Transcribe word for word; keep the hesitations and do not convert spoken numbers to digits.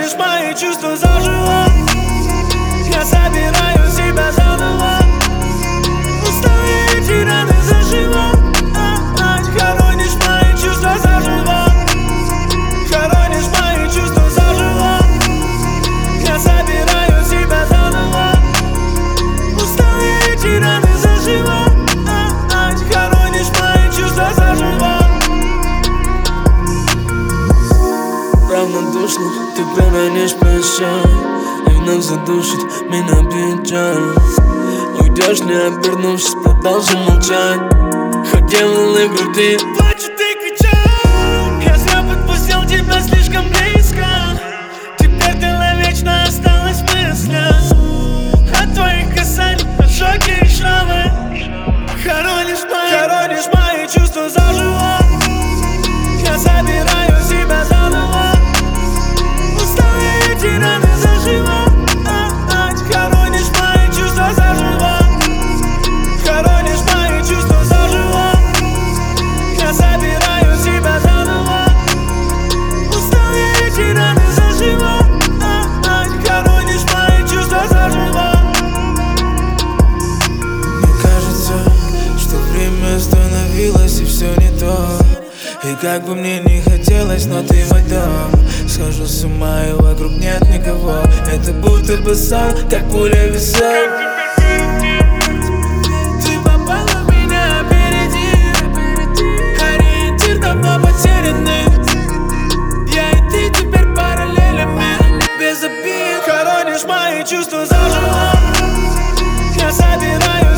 Хоронишь мои чувства заживо. Я собираю себя заново. Устал эти раны заживо. Хоронишь мои чувства заживо. Хоронишь мои чувства заживо. Я собираю себя заново. Устал эти раны заживо. Хоронишь мои чувства заживо. Равнодушно ты проронишь прощай, и вновь задушит меня печаль. Уйдешь, не обернувшись, продолжи молчать. Хотел на груди, Плачу, ты кричал. Я зря подпустил тебя слишком близко. Теперь ты навечно осталась в мыслях. От твоих касаний ожоги и шрамы. Хоронишь мои, хоронишь мои чувства заживо. Я собираю себя заново. Устал эти раны заживо. Хоронишь мои чувства заживо. Хоронишь мои чувства заживо. Я собираю себя заново. Устал эти раны заживо. Хоронишь мои чувства заживо. мне кажется, что время остановилось и все не то. И как бы мне не хотелось, но ты мой дом. Схожу с ума и вокруг нет никого. Это будто бы сон, как пуля в висок. Ты попала в меня, опереди. Ориентир давно потерянный. Я и ты теперь параллелями, без обид. Хоронишь мои чувства заживо. Я собираю